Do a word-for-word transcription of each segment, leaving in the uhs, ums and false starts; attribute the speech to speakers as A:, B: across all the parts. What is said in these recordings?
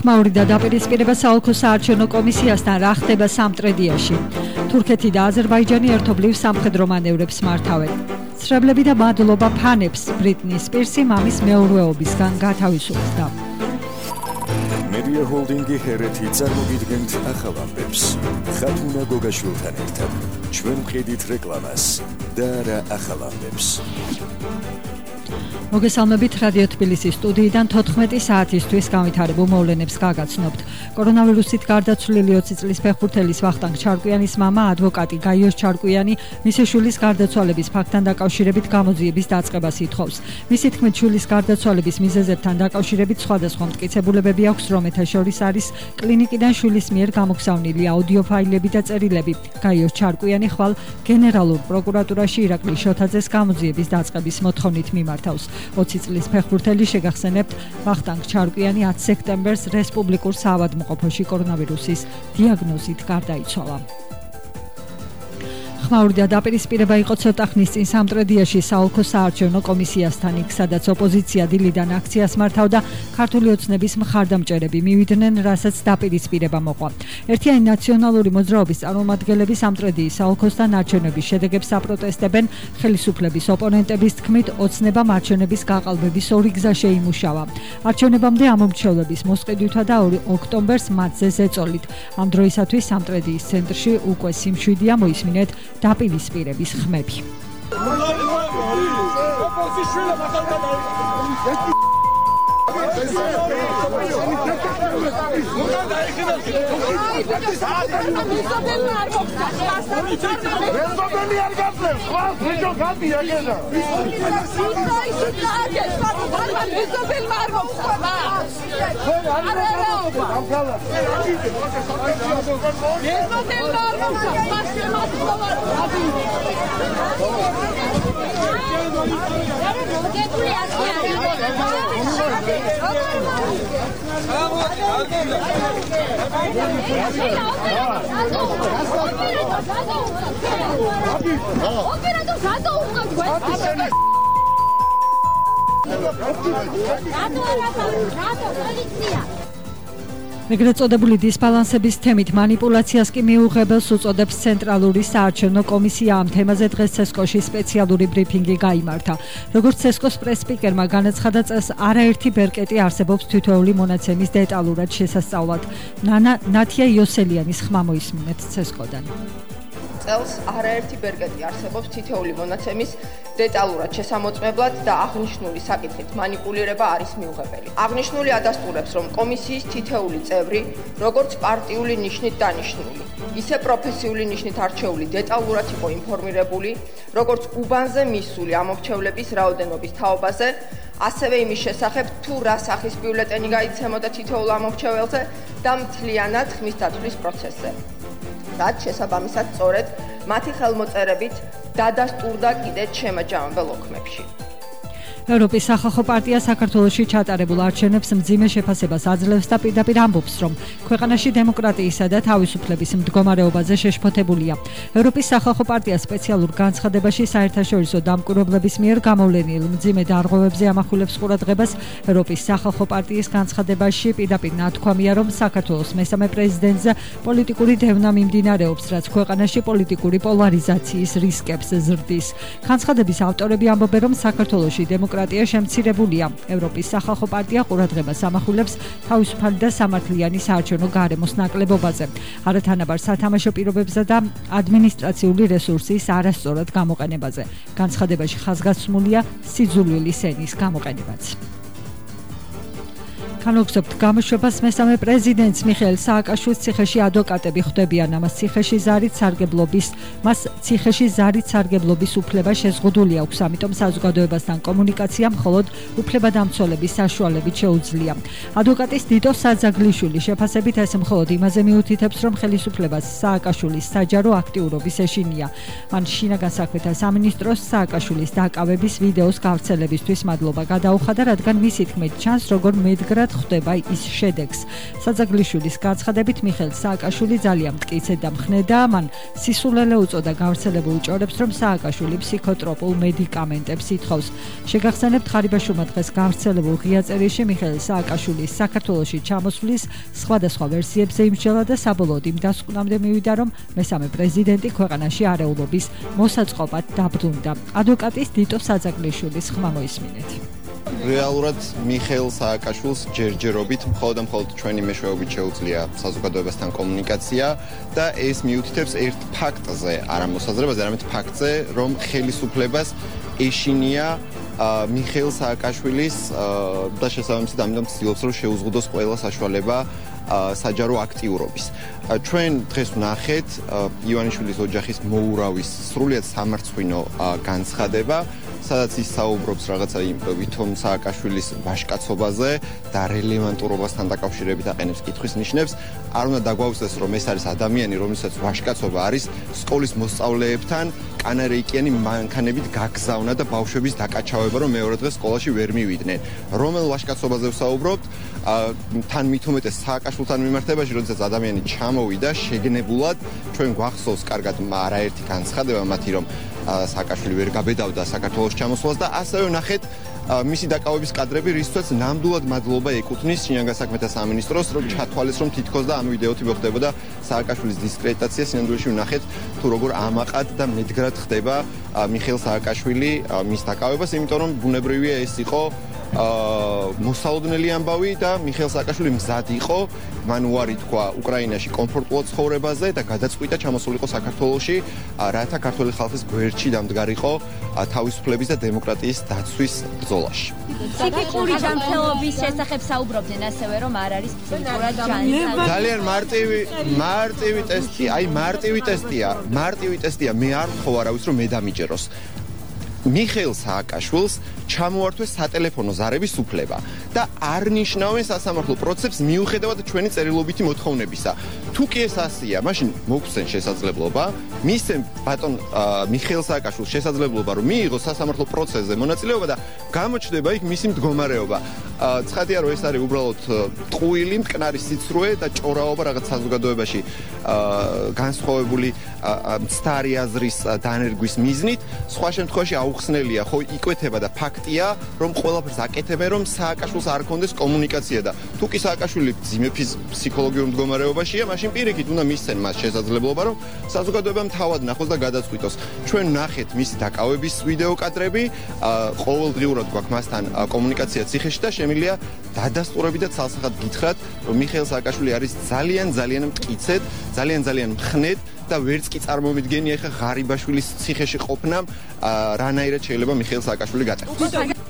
A: ხმაური და დაპირისპირება საოლქო საარჩევნო კომისიასთან რა ხდება სამტრედიაში. თურქეთი და აზერბაიჯანი ერთობლივ სამხედრო მანევრებს მართავენ. ცრებლები და მადლობა ფანებს ბრიტნი სპირსი მამის მეურვეობისგან გათავისუფლდა.
B: Media Holdingi ჰერეთი წარმოგიდგენთ ახალ ამბებს. ხათუნა გოგაშვილთან ერთად ჩვენ ვხედით რეკლამას და რა ახალ ამბებს.
A: მოგესალმებით რადიო თბილისის სტუდიიდან თოთხმეტი საათისთვის განვითარებულ მოვლენებს გაგაცნობთ. კორონავირუსით გარდაცვლილი ოცი წლის ფეხბურთელის ვახტანგ ჩარკვიანის მამა ადვოკატი გაიოს ჩარკვიანი მისი შვილის გარდაცვალების ფაქტთან დაკავშირებით გამოძიების დაწყებას ითხოვს. მისი თქმით შვილის გარდაცვალების მიზეზებთან დაკავშირებით სხვადასხვა მტკიცებულებები აქვს, რომელთა შორის არის კლინიკიდან შვილის მიერ გამოგზავნილი აუდიო ფაილები და წერილები. გაიოს ჩარკვიანი ხვალ გენერალურ პროკურატურაში ირაკლი შოთაძეს გამოძიების დაწყების მოთხოვნით მიმართავს. ოცი წლის ფეხბურთელი შეგახსენებთ ვახტანგ ჩარკვიანი ათი სექტემბერს რესპუბლიკურ საავადმყოფოში კორონავირუსის დიაგნოზით გარდაიცვალა. ხმაური და დაპირისპირება იყო ცოტა ხნის წინ სამტრედიაში საოლქო საარჩევნო კომისიასთან, იქ სადაც ოპოზიცია დილიდან აქციას მართავდა, ქართული ოცნების მხარდამჭერები მივიდნენ, რასაც დაპირისპირება მოყვა. ერთიანი ნაციონალური მოძრაობის წარმომადგენლები სამტრედიის საოლქოსთან არჩევნების შედეგებს აპროტესტებენ, ხელისუფლების ოპონენტების თქმით, ოცნებამ არჩევნების გაყალბების ორი გზა შეიმუშავა. არჩევნებამდე ამომრჩევლების მოსყიდვითა და ოქტომბერს მათზე ზეწოლით. ამ დროისათვის სამტრედიის ცენტრში უკვე სიმშვიდეა, მოისმინეთ დაპირისპირების ხმები. ეგრეთ წოდებული დისბალანსების თემით მანიპულაციას კი მიუღებელს უწოდებს ცენტრალური საარჩევნო კომისია. ამ თემაზე დღეს ცესკოში სპეციალური ბრიფინგი გაიმართა. როგორც ცესკოს პრეს-სპიკერმა განაცხადა, წელს არაერთი ბერკეტი არსებობს თითოეული მონაცემის დეტალურად შესასწავლად. ნანა ნათია იოსელიანის ხმა მოისმინეთ ცესკოდან.
C: წელს არაერთი ბერკეტი არსებობს თითოეული მონაცემის დეტალურად შესამოწმებლად და აღნიშნული საკითხით მანიპულირება არის მიუღებელი. აღნიშნული ადასტურებს, რომ კომისიის თითოეული წევრი, როგორც პარტიული ნიშნით დანიშნული, ისე პროფესიული ნიშნით არჩეული დეტალურად იყო ინფორმირებული, როგორც უბანზე მისული ამომრჩევლების რაოდენობის თაობაზე, ასევე იმის შესახებ, თუ რა სახის ბიულეტენი გაიცემოდა თითოეულ ამომრჩეველზე და მთლიანად ხმის დაცვის პროცესზე. რაც შესაბამისად სწორედ მათი ხელმოწერებით დადასტურდა კიდეც შემაჯამებელ ოქმებში.
A: ევროპის სახალხო პარტია საქართველოში ჩატარებულ არჩევნებს მძიმე შეფასებას აძლევს და პირდაპირ ამბობს, რომ ქვეყანაში დემოკრატიისა და თავისუფლების მდგომარეობაზე შეშფოთებულია. ევროპის სახალხო პარტია სპეციალურ განცხადებაში საერთაშორისო დამკვირვებლების მიერ გამოვლენილ მძიმე დარღვევებზე ამახვილებს ყურადღებას. ევროპის სახალხო პარტიის განცხადებაში პირდაპირ ნათქვამია, რომ საქართველოს მესამე პრეზიდენტზე პოლიტიკური დევნა მიმდინარეობს, რაც ქვეყანაში პოლიტიკური პოლარიზაციის რისკებს ზრდის. განცხადების ავტორები ამბობენ, რომ საქართველოში დემოკრატია დემოკრატია შემცირებულია. ევროპის სახალხო პარტია ყურადღებას ამახვილებს თავისუფალი და სამართლიანი საარჩევნო გარემოს ნაკლებობაზე, არათანაბარ სათამაშო პირობებსა და ადმინისტრაციული რესურსის არასწორად გამოყენებაზე. განცხადებაში ხაზგასმულია სიძულვილი სენის გამოყენებაც. განვაგრძობთ გამოშვებას მესამე პრეზიდენტს მიხეილ სააკაშვილის ციხეში ადვოკატები ხვდებიან. ამას ციხეში ზარით სარგებლობის მას ციხეში ზარით სარგებლობის უფლება შეზღუდული აქვს, ამიტომ საზოგადოებასთან კომუნიკაცია მხოლოდ უფლებადამცველების საშუალებით შეუძლია. ადვოკატის დიტო საძაგლიშვილი შეფასებით ეს მხოლოდ იმაზე მიუთითებს, რომ ხელისუფლებას სააკაშვილის საჯარო აქტიურობის ეშინია. მან შინაგან საქმეთა სამინისტროს სააკაშვილის დაკავების ვიდეოს გავრცელებისთვის მადლობა გადაუხადა, რადგან მისი თქმით ჩანს, როგორ მედგრად ხვდება ის შედეგს. საძაგლიშვილის განცხადებით მიხეილ სააკაშვილი ძალიან მტკიცედ და მხნედა, მან სისულელე უწოდა გავრცელებულ ჭორებს, რომ სააკაშვილი ფსიქოტროპულ მედიკამენტებს ითხოვს. შეგახსენებთ, ხარიბაშვილმა დღეს გავრცელებულ ღია წერილში მიხეილ სააკაშვილის საქართველოში ჩამოსვლის სხვადასხვა ვერსიებზე იმსჯელა და საბოლოოდ იმ დასკვნამდე მივიდა, რომ მესამე პრეზიდენტი ქვეყანაში არეულობის მოსაწყობად დაბრუნდა. ადვოკატის დიტო საძაგლიშვილის ხმა მოისმინეთ.
D: რეალურად მიხეილ სააკაშვილს ჯერჯერობით მხოლოდ და მხოლოდ ჩვენი მეშვეობით შეუძლია საზოგადოებასთან კომუნიკაცია და ეს მიუთითებს ერთ ფაქტზე, არა მოსაზრებაზე, არამედ ფაქტზე, რომ ხელისუფლებას ეშინია მიხეილ სააკაშვილის და შესაბამისად ამიტომ ცდილობს, რომ შეუზღუდოს ყველა საშუალება საჯარო აქტიურობის. ჩვენ დღეს ვნახეთ ივანიშვილის ოჯახის მოურავის სრულიად სამარცხვინო განცხადება, სადაც ის საუბრობს რაღაცა ვითომ სააკაშვილის ვაჟკაცობაზე და რელევანტურობასთან დაკავშირებით აყენებს კითხვის ნიშნებს. არ უნდა დაგვაუცდას, რომ ეს არის ადამიანი, რომელსაც ვაჟკაცობა არის სკოლის მოსწავლეებთან კანარეიკიანი მანქანებით გაგზავნა და ბავშვების დაკაჩავება, რომ მეორე დღეს სკოლაში ვერ მივიდნენ. რომელ ვაჟკაცობაზე ვსაუბრობთ? თან მით უმეტეს სააკაშვილთან მიმართებაში, როდესაც ადამიანი ჩამოვიდა შეგნებულად, ჩვენ გვახსოვს კარგად არაერთი განცხადება მათი, რომ სააკაშვილი ვერ გაბედავდა საქართველოს ჩამოსვლას და ასევე ნახეთ მისი დაკავების კადრები, რისთვისაც ნამდვილად მადლობა ეკუთვნის შინაგან საქმეთა სამინისტროს, რომ ჩათვალეს, რომ თითქოს და ამ ვიდეოთი მოხდებოდა სააკაშვილის დისკრედიტაცია. სინამდვილეში ვნახეთ თუ როგორ ამაყად და მედგრად ხდება მიხეილ სააკაშვილი მის დაკავებას, იმიტომ რომ ბუნებრივია ეს იყო მოსალოდნელი ამბავი და მიხეილ სააკაშვილი მზად იყო, მან უარი თქვა უკრაინაში კომფორტულად ცხოვრებაზე და გადაწყვიტა ჩამოსულიყო საქართველოში, რათა ქართული ხალხის გვერდში დამდგარიყო თავისუფლების და დემოკრატიის დაცვის ბრძოლაში.
E: ფსიქიკური ჯანმრთელობის შესახებ საუბრობდნენ ასევე, რომ არ არის ფსიქურად ჯანმრთელი.
D: ძალიან მარტივი მარტივი ტესტი, აი მარტივი ტესტია, მარტივი ტესტია, მე არ ვთხოვ არავის, რომ მე დამიჯეროს. მიხეილ სააკაშვილს ჩამოართვეს სატელეფონო ზარების უფლება და არ ნიშნავენ სასამართლო პროცესს მიუხედავად ჩვენი წერილობითი მოთხოვნებისა. თუ კი ეს ასეა, მაშინ მოგცენ შესაძლებლობა, მისცენ ბატონ მიხეილ სააკაშვილს შესაძლებლობა, რომ მიიღოს სასამართლო პროცესზე მონაწილეობა და გამოჩნდება იქ მისი მდგომარეობა. ცხადია, რომ ეს არის უბრალოდ ტყუილი, მტკნარი სიცრუე და ჭორაობა რაღაც საზოგადოებაში განსხვავებული მცდარი აზრის დანერგვის მიზნით. სხვა შემთხვევაში აუხსნელია, ხო იკვეთება და ფაქტია, რომ ყველაფერს აკეთებენ, რომ სააკაშვილს არ ქონდეს კომუნიკაცია და თუ კი სააკაშვილი ძიმე ფსიქოლოგიურ მდგომარეობაშია, მაშინ პირიქით უნდა მისცენ მას შესაძლებლობა, რომ საზოგადოებამ თავად ნახოს და გადაწყვიტოს. ჩვენ ნახეთ მისი დაკავების ვიდეო კადრები, ყოველდღიურად გვაქვს მასთან კომუნიკაცია ციხეში და შემიძლია დადასტურებით და ცალსახად გითხრათ, რომ მიხეილ სააკაშვილი არის ძალიან ძალიან მტკიცედ, ძალიან ძალიან მხნედ და ვერც კი წარმომიდგენია ხა ღარიბაშვილის ციხეში ყოფნა, რანაირად შეიძლება მიხეილ სააკაშვილი გაწევოს.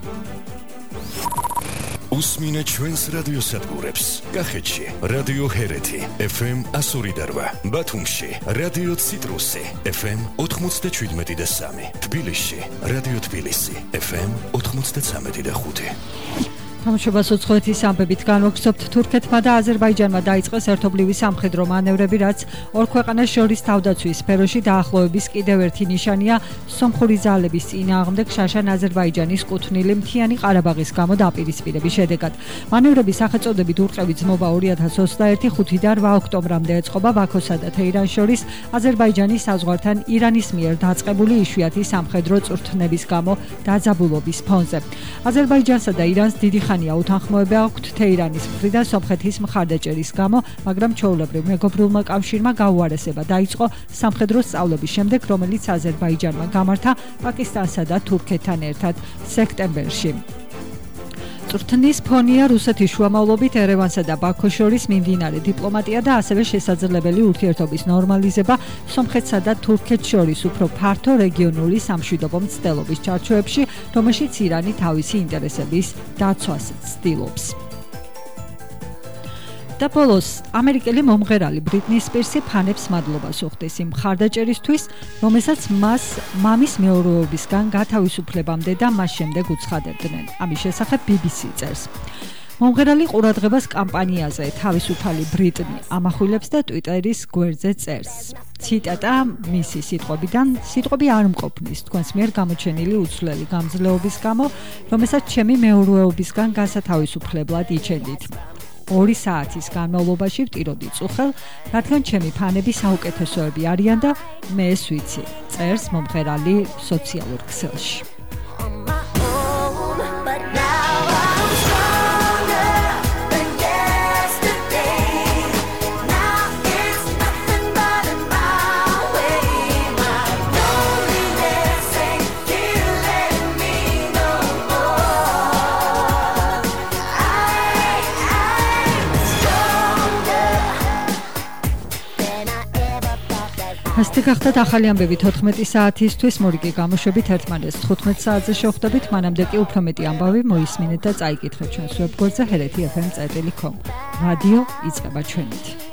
B: უსმინეთ ჩვენს რადიოსადგურებს. კახეთში რადიო ჰერეთი ეფ ემ ასორი და რვა, ბათუმში რადიო ციტრუსი ეფ ემ ოთხმოცდაშვიდმეტი და სამი, თბილისში რადიო თბილისი ეფ ემ ოთხმოცდაცამეტი და ხუთი.
A: თამაშობას უცხოეთის ამბებით განვაგრძობთ. თურქეთმა და აზერბაიჯანმა დაიწყეს ერთობლივი სამხედრო მანევრები, რაც ორ ქვეყანას შორის თავდაცვის სფეროში დაახლოების კიდევ ერთი ნიშანია სომხური ძალების წინააღმდეგ შაშან აზერბაიჯანის კუთვნილი მთიანი ყარაბაღის გამო დაპირისპირების შედეგად. მანევრების სახელწოდებით ურყევი ძმობა ორი ათას ოცდაერთი ხუთიდან რვა ოქტომბრამდე ეწყობა ბაქოსა და თეირანს შორის აზერბაიჯანის საზღვართან ირანის მიერ დაწყებული იშვიათი სამხედრო წვრთნების გამო დაძაბულობის ფონზე. აზერბაიჯანსა და ირანს დიდი ხანია უთანხმოება აქვთ თეირანის მხრიდან სომხეთის მხარდაჭერის გამო, მაგრამ ჩვეულებრივ მეგობრულმა კავშირმა გაუარესება დაიწყო სამხედრო სწავლების შემდეგ, რომელიც აზერბაიჯანმა გამართა პაკისტანსა და თურქეთთან ერთად სექტემბერში. წვრთნის ფონია რუსეთის შუამავლობით ერევანსა და ბაქოს შორის მიმდინარე დიპლომატია და ასევე შესაძლებელი ურთიერთობის ნორმალიზება სომხეთსა და თურქეთს შორის უფრო ფართო რეგიონული სამშვიდობო მცდელობის ჩარჩოებში, რომელშიც ირანი თავისი ინტერესების დაცვას ცდილობს. და ბოლოს ამერიკელი მომღერალი ბრიტნი სპირსი ფანებს მადლობას უხდის იმ მხარდაჭერისთვის, რომელსაც მას მამის მეურვეობისგან გათავისუფლებამდე და მას შემდეგ უცხადებდნენ. ამის შესახებ ბი ბი სი წერს. მომღერალი ყურადღებას კამპანიაზე თავისუფალი ბრიტნი ამახვილებს და ტვიტერის გვერდზე წერს. ციტატა მისი სიტყვებიდან: სიტყვები არ მყოფნის თქვენს მიერ გამოჩენილი უცვლელი გამძლეობის გამო, რომელსაც ჩემი მეურვეობისგან გასათავისუფლებლად იჩენდით. ორი საათის განმავლობაში ვტიროდი წუხელ, რადგან ჩემი ფანები საუკეთესოები არიან და მე ეს ვიცი. წერს მომღერალი სოციალურ ქსელში. ასეთი გახდათ ახალი ამბები თოთხმეტი საათისთვის, მორიგი გამოშვებით ერთმანეთს თხუთმეტ საათზე შევხვდებით, მანამდე კი უფრო მეტი ამბავი მოისმინეთ და წაიკითხეთ ჩვენს ვებგვერდზე ჰერეთი ეფ ემ წერტილი კომ. რადიო იწყება ჩვენით.